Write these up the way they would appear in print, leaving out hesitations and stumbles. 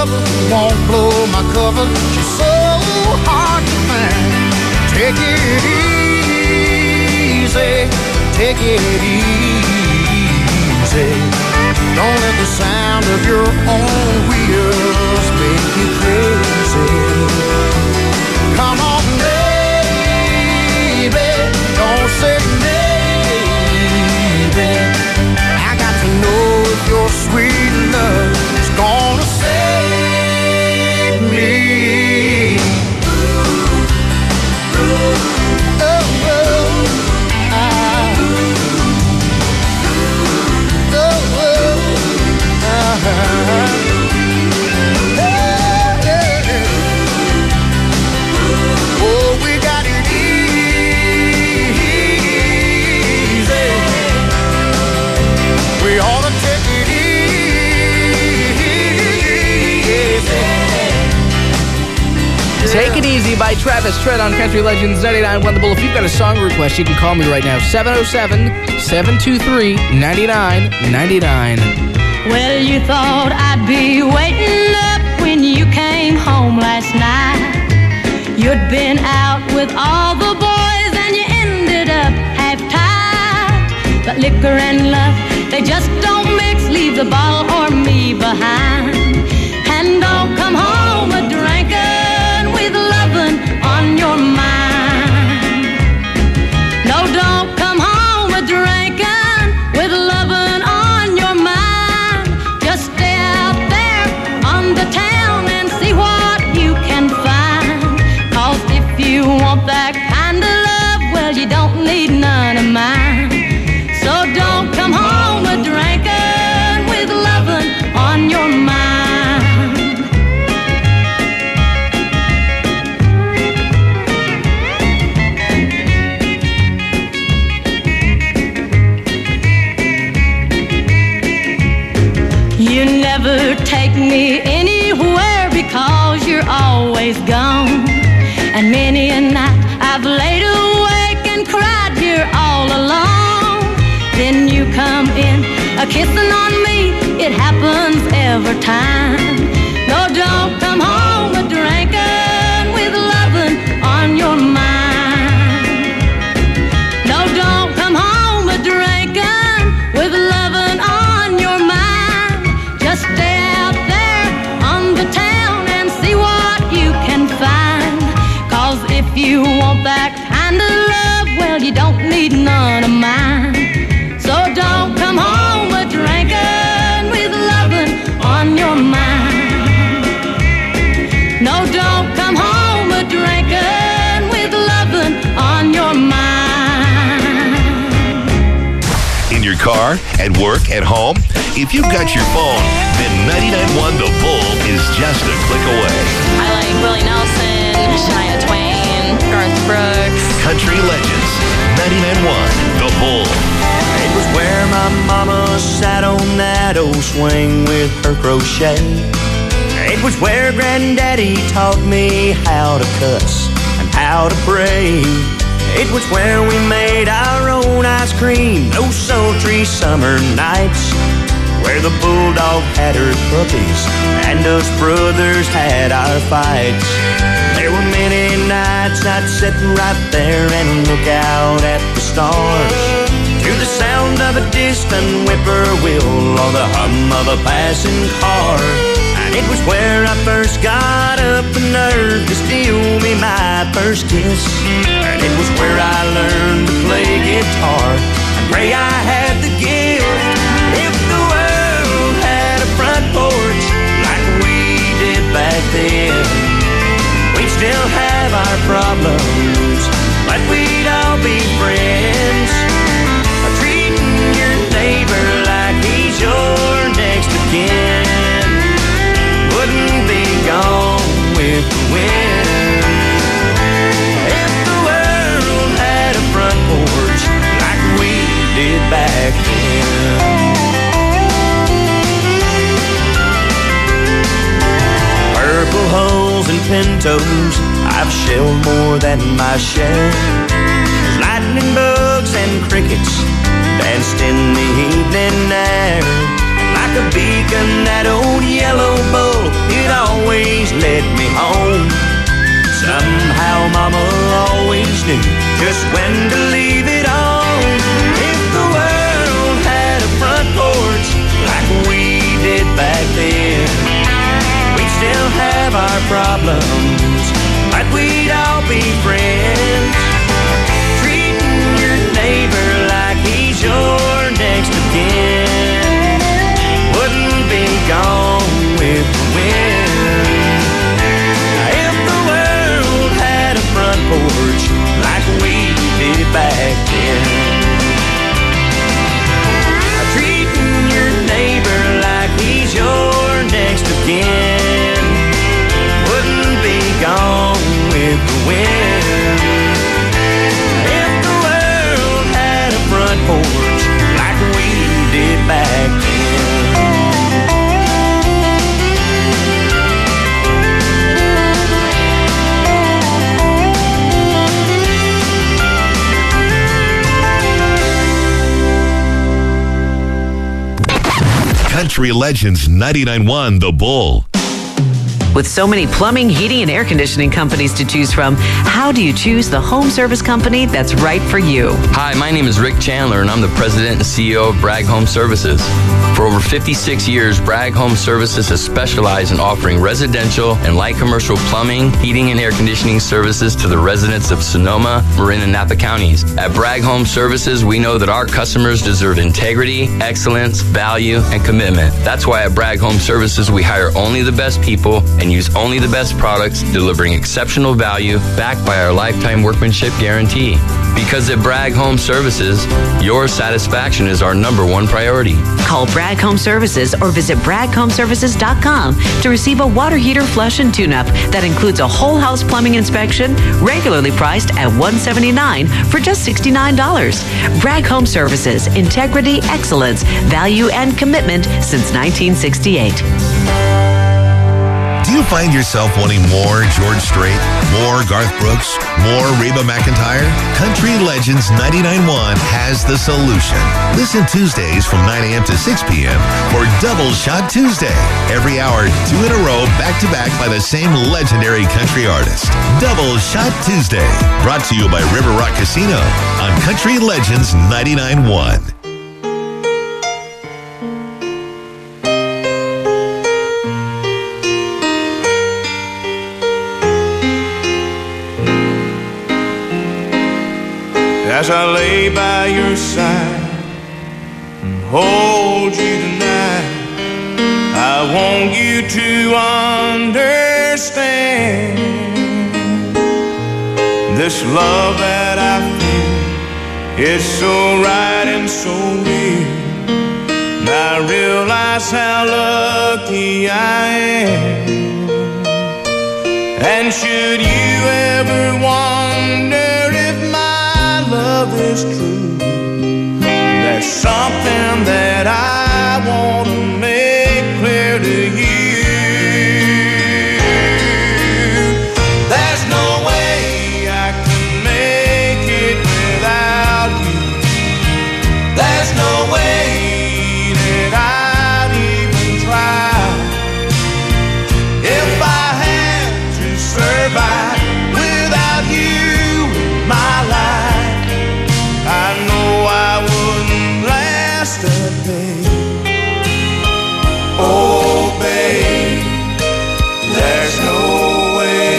lover won't blow my cover. She's so hard to find. Take it easy, take it easy. Don't let the sound of your own wheels make you crazy. Come on, baby, don't say maybe. I got to know if your sweet love is gonna save me. Oh, we got it easy. We ought to take it easy. Take It Easy by Travis Tritt on Country Legends 99.1 The Bull. If you've got a song request, you can call me right now, 707-723-9999. Well, you thought I'd be waiting up when you came home last night. You'd been out with all the boys and you ended up half-tied. But liquor and love, they just don't mix. Leave the bottle or me behind. And don't come home a-drinking with lovin' on your mind. No, don't come home a-drinking with lovin' on your mind. Just stay out there on the town and see what you can find. 'Cause if you want that kind of love, well, you don't need none of mine. So don't come home a-drinking with lovin' on your mind. You never take me anywhere because you're always gone. And many a night I've laid awake and cried here all alone. Then you come in a-kissing on me, it happens every time. No, don't come home a-drinking with lovin' on your mind. No, don't come home a-drinking with lovin' on your mind. Just stay out there on the town and see what you can find. 'Cause if you want that kind of love, well, you don't need none of mine. So don't come home a-drinking with lovin' on your mind. No, don't come home a-drinking with lovin' on your mind. In your car, at work, at home, if you've got your phone, then 99.1 The Bull is just a click away. I like Willie Nelson, Shania Twain, Garth Brooks. Country Legends 99.1 The Bull. It was where my mama sat on that old swing with her crochet. It was where Granddaddy taught me how to cuss and how to pray. It was where we made our own ice cream those sultry summer nights. Where the bulldog had her puppies and us brothers had our fights. There were many nights I'd sit right there and look out at the stars, to the sound of a distant whippoorwill or the hum of a passing car. And it was where I first got up the nerve to steal me my first kiss. And it was where I learned to play guitar and pray I had the gift. If the world had a front porch like we did back then, we'd still have our problems, but we'd all be friends. Treating your neighbor like he's your next of kin wouldn't be gone with the wind. If the world had a front porch like we did back then. Purple hulls and pintos, I've shelled more than my share. There's lightning bugs and crickets danced in the evening air. And like a beacon, that old yellow bull, it home. Somehow Mama always knew just when to leave it on. If the world had a front porch like we did back then, we'd still have our problems, but we'd all be friends. Treating your neighbor like he's your next of kin wouldn't be gone with the wind. If the world had a front porch like we did back then, treating your neighbor like he's your next of kin wouldn't be gone with the wind. If the world had a front porch like we did back then. Country Legends 99.1 The Bull. With so many plumbing, heating, and air conditioning companies to choose from, how do you choose the home service company that's right for you? Hi, my name is Rick Chandler, and I'm the president and CEO of Bragg Home Services. For over 56 years, Bragg Home Services has specialized in offering residential and light commercial plumbing, heating, and air conditioning services to the residents of Sonoma, Marin, and Napa counties. At Bragg Home Services, we know that our customers deserve integrity, excellence, value, and commitment. That's why at Bragg Home Services, we hire only the best people and use only the best products, delivering exceptional value backed by our lifetime workmanship guarantee. Because at Bragg Home Services, your satisfaction is our #1 priority. Call Bragg Home Services or visit BraggHomeservices.com to receive a water heater flush and tune-up that includes a whole house plumbing inspection, regularly priced at $179 for just $69. Bragg Home Services, integrity, excellence, value, and commitment since 1968. Do you find yourself wanting more George Strait, more Garth Brooks, more Reba McEntire? Country Legends 99.1 has the solution. Listen Tuesdays from 9 a.m. to 6 p.m. for Double Shot Tuesday. Every hour, 2 in a row, back-to-back by the same legendary country artist. Double Shot Tuesday. Brought to you by River Rock Casino on Country Legends 99.1. As I lay by your side and hold you tonight, I want you to understand this love that I feel is so right and so real. And I realize how lucky I am. And should you ever wonder if my love is true, there's something that I want to make clear to you. There's no way I can make it without you. There's no way that I'd even try if I had to survive without you in my life. I know I wouldn't last a day. Oh, babe, there's no way.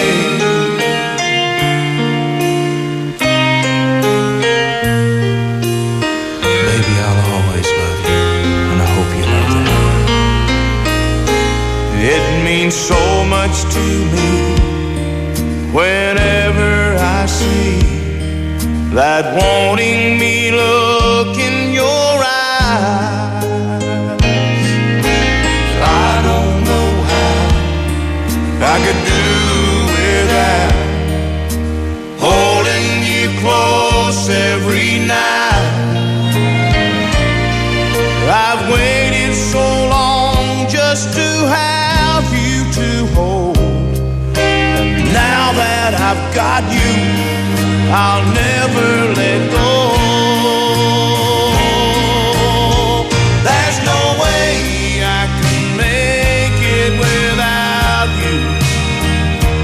Baby, I'll always love you, and I hope you know that. It means so much to me whenever I see that wanting me look in your eyes. I don't know how I could do without holding you close every night. I've waited so long just to have you to hold, and now that I've got you, I'll never let go. There's no way I can make it without you.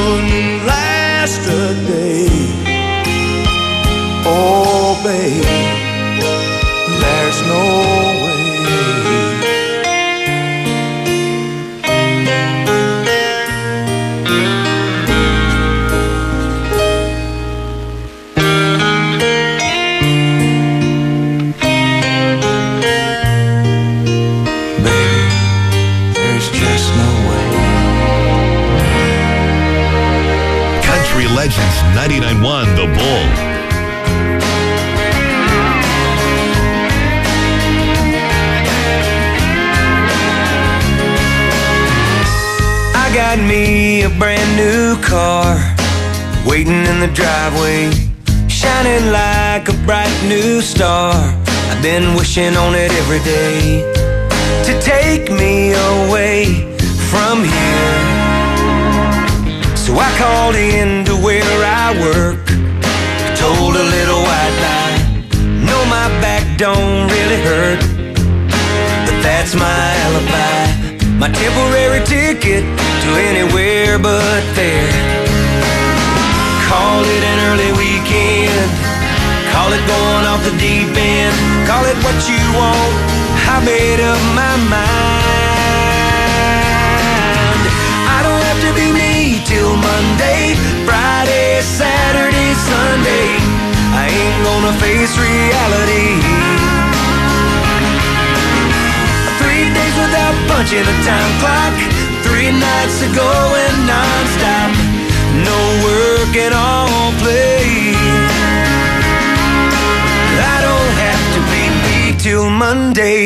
wouldn't last a day. Oh, baby, there's no way. Baby, there's just no way. Country Legends 99.1 The Bull. I got me a brand new car waiting in the driveway, shining like a bright new star. I've been wishing on it every day to take me away from here. So I called in to where I work, told a little white lie. No, my back don't really hurt, but that's my alibi, my temporary ticket to anywhere but there. Call it an early weekend, call it going off the deep end, call it what you want, I made up my mind. I don't have to be me till Monday, Friday, Saturday, Sunday. I ain't gonna face reality. 3 days without punching a time clock, 3 nights of going non-stop, no work and all play. I don't have to be me till Monday.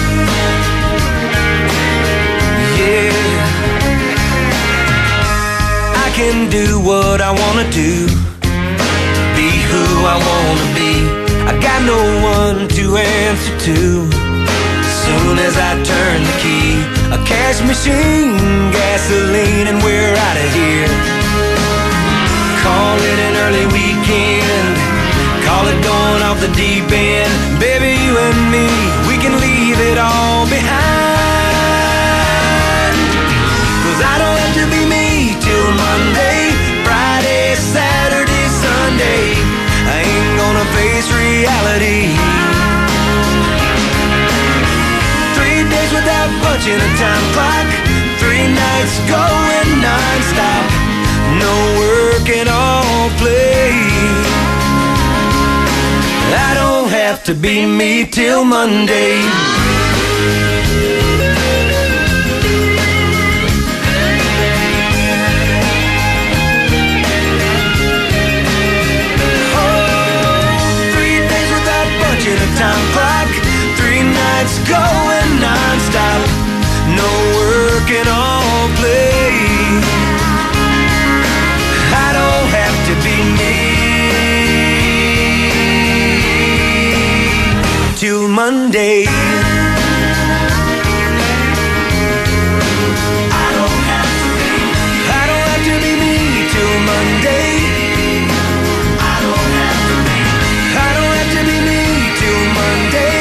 Yeah, I can do what I wanna do, be who I wanna be. I got no one to answer to. Soon as I turn the key, a cash machine, gasoline, and we're out of here. Call it an early weekend, call it going off the deep end. Baby, you and me, we can leave it all behind. 'Cause I don't have to be me till Monday, Friday, Saturday, Sunday. I ain't gonna face reality. 3 days without punching a time clock, 3 nights going non-stop, no work and all play. I don't have to be me till Monday. Time clock, 3 nights going non-stop, no work and all play. I don't have to be me till Monday. I don't have to be me till Monday. I don't have to be me till Monday.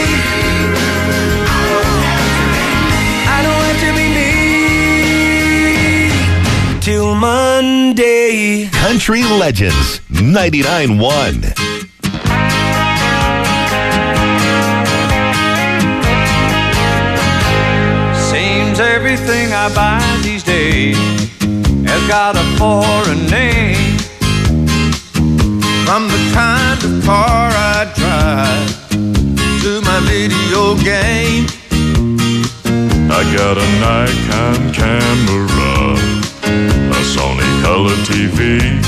I don't have to be me till Monday. Country Legends 99.1. Seems everything I buy these days has got a foreign name. From the kind of car I drive to my video game. I got a Nikon camera, a Sony color TV.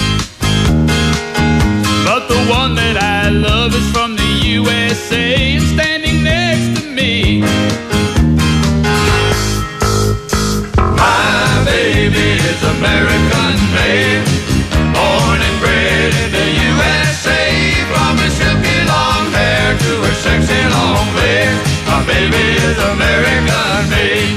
But the one that I love is from the USA and standing next to me. My baby is American made, born and bred in the USA. From her silky long hair to her sexy long legs, my baby is American made.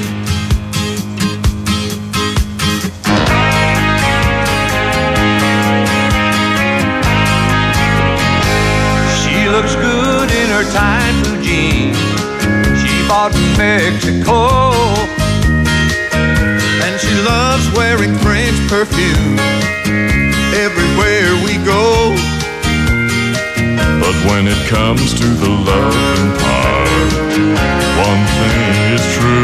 She looks good in her tight blue jeans. when it comes to the loving part, one thing is true.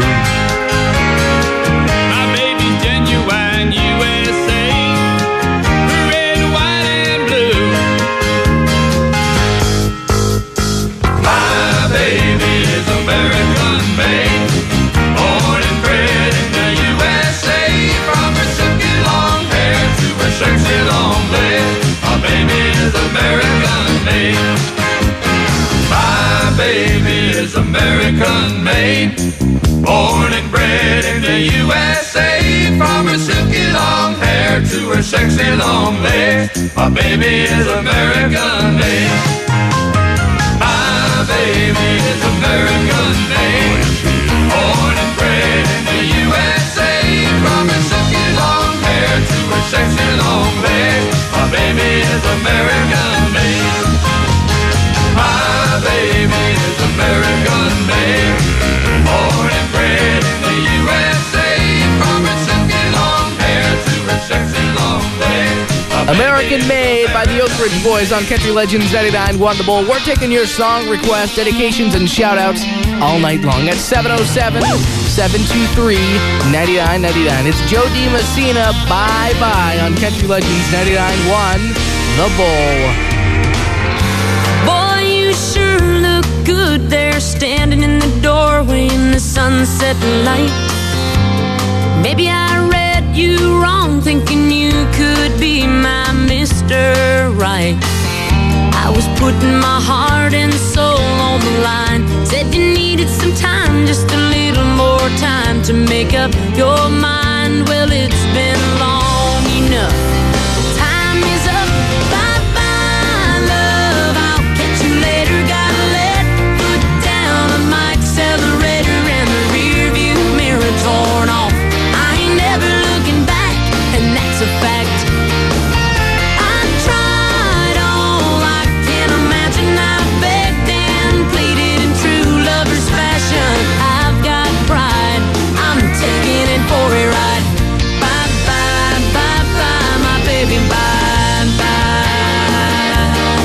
My baby's genuine USA, red, white, and blue. My baby is American made, born and bred in the USA. From her silky long hair to her sexy long legs, my baby is American made. My baby is American made, born and bred in the USA. From her silky long hair to her sexy long legs, my baby is American made. My baby is American made, born and bred in the USA. From her silky long hair to her sexy long legs, my baby is American made. My baby is American made, born and bred in the USA. From her silky long hair to her sexy long legs. American Made by the Oak Ridge Boys on Country Legends 99.1 The Bull. We're taking your song requests, dedications, and shout-outs all night long at 707-723-9999. It's Joe DiMessina, Bye-Bye on Country Legends 99.1 The Bull. Boy, you sure look good there, standing in the doorway in the sunset light. Maybe I read you wrong, thinking you could be my Mr. Right. I was putting my heart and soul on the line. Said you needed some time, just a little more time to make up your mind. Well, it's been long enough. Time is up. Bye-bye, love. I'll catch you later. Gotta let foot down on my accelerator and the rear view mirror torn off. I ain't never looking back, and that's a fact. I tried all I can imagine. I begged and pleaded in true lover's fashion. I've got pride, I'm taking it for a ride. Bye-bye, bye-bye, my baby, bye-bye.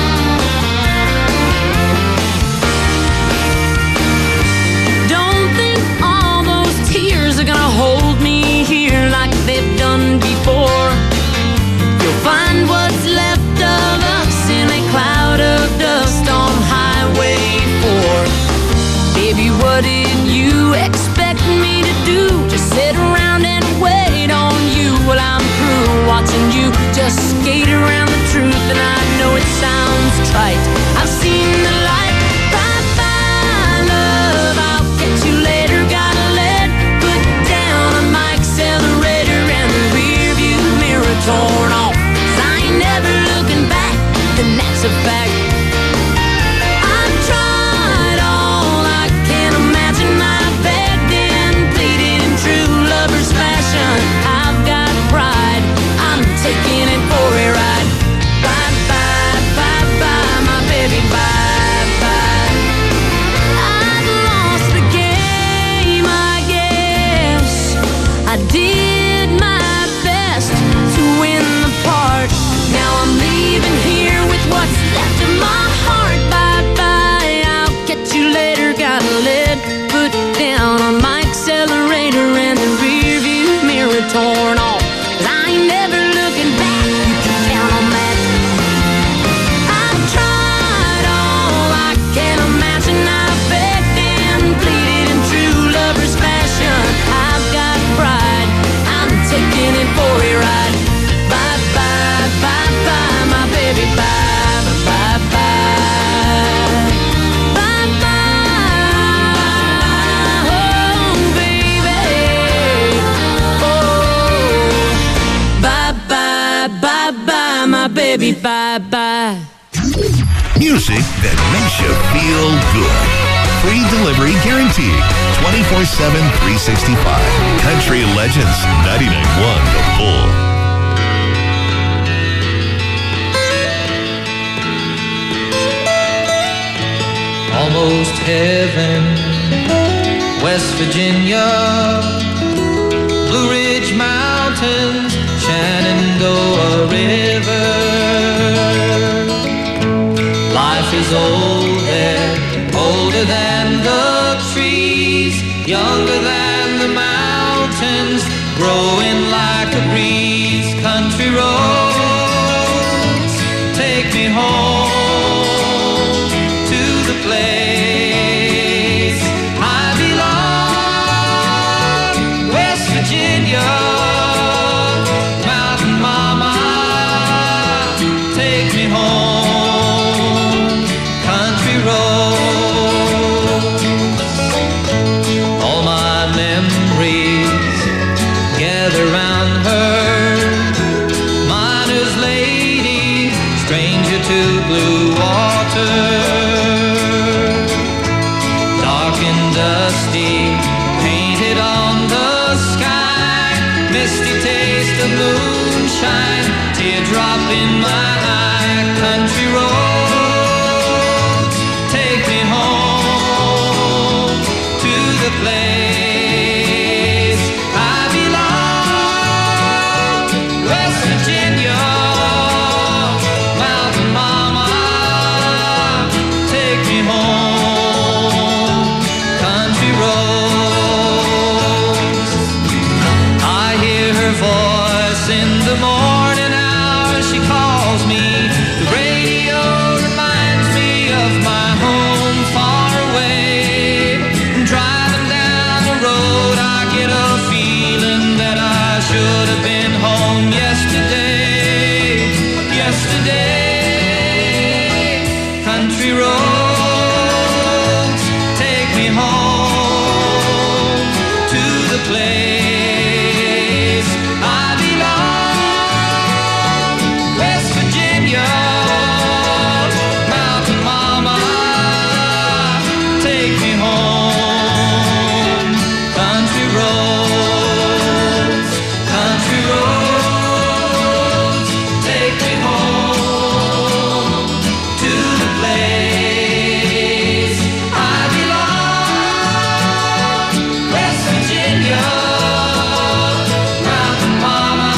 Don't think all those tears are gonna hold me here like they've done before. You'll find what's left of us in a cloud of dust on Highway 4. Baby, what did you expect me to do? Just sit around and wait on you while I'm through watching you just skate around the truth. And I know it sounds trite, I've seen the light. Bye-bye, love, I'll catch you later. Gotta let foot down on my accelerator and the rear view mirror torn off. 'Cause I ain't never looking back, and that's a fact. I've tried all I can imagine. I begged and pleaded in true lover's fashion. I've got pride, I'm taking it for a ride. Bye-bye, bye-bye, my baby, bye-bye. I've lost the game, I guess. I did my best to win the part. Now I'm leaving here with what's left of my heart. Bye-bye, I'll catch you later. Gotta let foot down on my accelerator and the rear view mirror torn off. 'Cause I ain't never looking back, you can count on that. I've tried all I can imagine. I begged and pleaded in true lover's fashion. I've got pride, I'm taking it for a ride. Bye-bye, bye-bye, my baby, bye-bye, bye-bye. Bye-bye, oh, baby. Oh, bye-bye, bye-bye, my baby, bye-bye. Music that makes you feel good. Free delivery guaranteed. 24/7, 365. Country Legends 99.1 The Bull. Almost heaven, West Virginia, Blue Ridge Mountains, Shenandoah River. Life is old there, older than the trees, younger than the mountains, growing like a breeze. Country roads, take me home to the place I belong, West Virginia. Mountain mama, take me home, country roads. All my memories gather round her, miner's lady, stranger to blue water. Dark and dusty, painted on the sky, misty taste of moonshine, teardrop in my eye. Country roads, take me home to the place I belong, West Virginia. Mountain mama, take me home, country roads. I hear her voice in the morning hour, she calls me. The radio reminds me of my home far away. Driving down the road, I get a feeling that I should have been home yesterday. Country roads, take me home to the place I belong, West Virginia. Mountain mama, take me home, country roads, take me home to the place I belong, West Virginia. Mountain mama,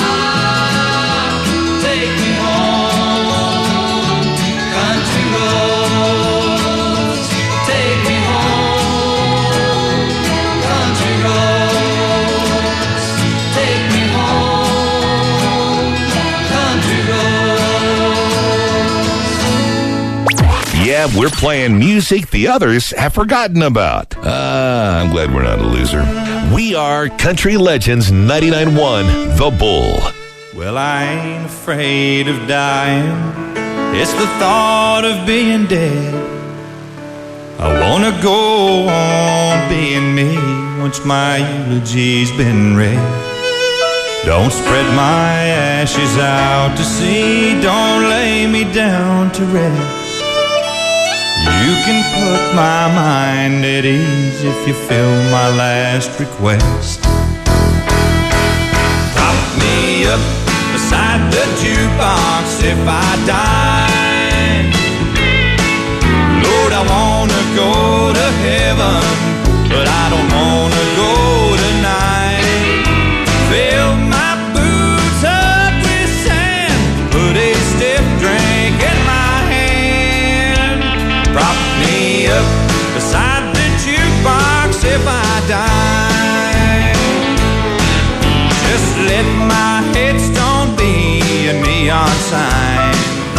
take me home, country roads, take me home, country roads, take me home, country roads. Yeah, we're playing music the others have forgotten about. I'm glad we're not a loser. We are Country Legends 99.1 The Bull. Well, I ain't afraid of dying. It's the thought of being dead. I wanna go on being me once my eulogy's been read. Don't spread my ashes out to sea. Don't lay me down to rest. You can put my mind at ease if you fill my last request. Prop me up beside the jukebox if I die. Lord, I wanna go to heaven, but I don't wanna go tonight. Fill my boots up with sand, put a stiff drink in my hand. Prop me up beside the jukebox if I die. Just let my headstone be a neon sign.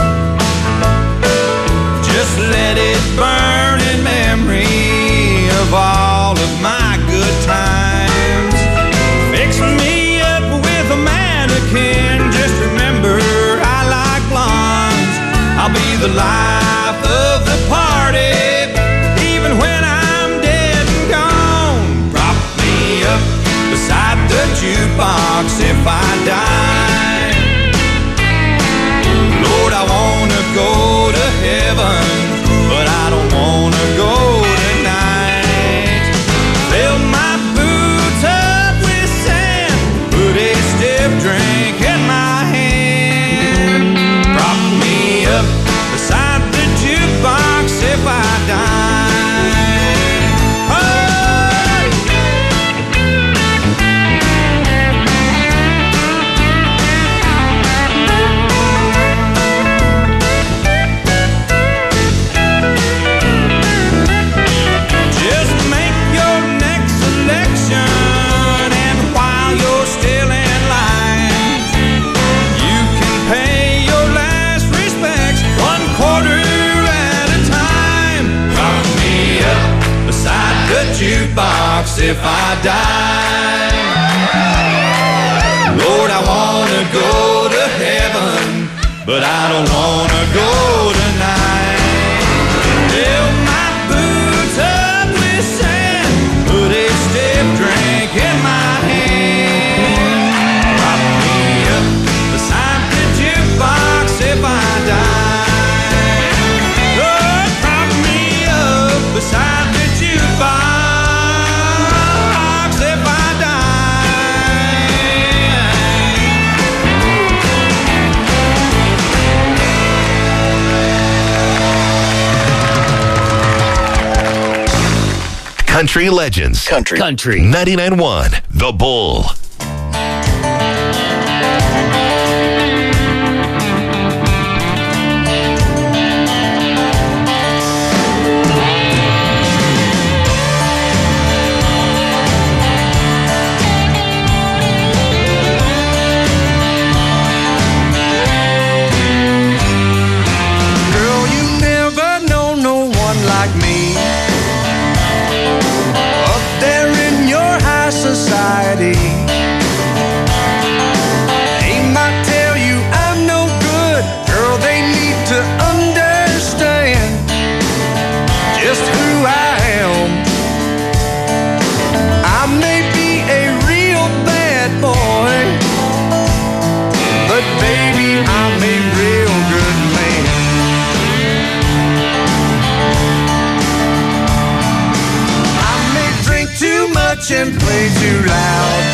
Just let it burn in memory of all of my good times. Fix me up with a mannequin. Just remember I like blondes. I'll be the life of the party, even when I'm dead and gone. Prop me up beside the jukebox if I die. Lord, I wanna go to heaven, but I don't wanna go tonight. Fill my boots up with sand, put a stiff drink in my hand. Prop me up beside the jukebox if I die. Oh! if I die. Lord, I wanna go to heaven, but I don't wanna go tonight. Fill my boots up with sand, put a stiff drink in my hand. Prop me up beside the jukebox if I die. Lord, prop me up beside the jukebox if I die. Country Legends. Country. 99.1 The Bull. Girl, you never know no one like me. Up there in your high society. They might tell you I'm no good. Girl, they need to understand just who I am. I may be a real bad boy, but baby, I'm a real good man. I may drink too much and play too loud,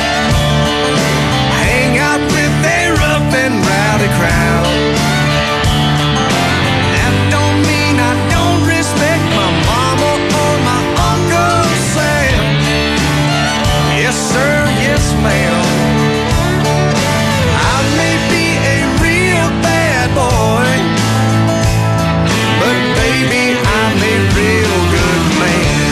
hang out with a rough and rowdy crowd. That don't mean I don't respect my mama or my Uncle Sam. Yes sir, yes ma'am. I may be a real bad boy, but baby, I'm a real good man.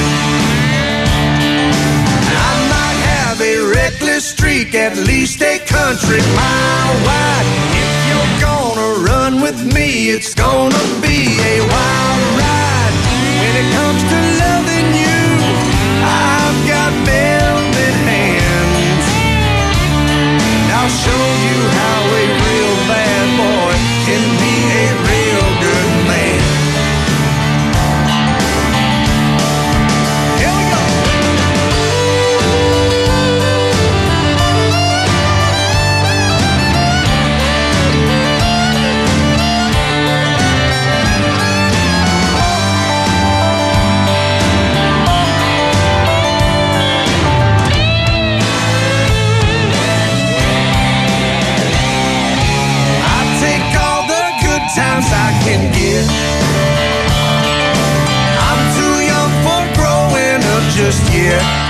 I might have a reckless streak, at least a country mile wide. If you're gonna run with me, it's gonna be a wild ride. When it comes to loving you, I've got velvet hands. I'll show you how a real bad boy can be a real good man. Here we go. I take all the good times I can get. I'm too young for growing up just yet.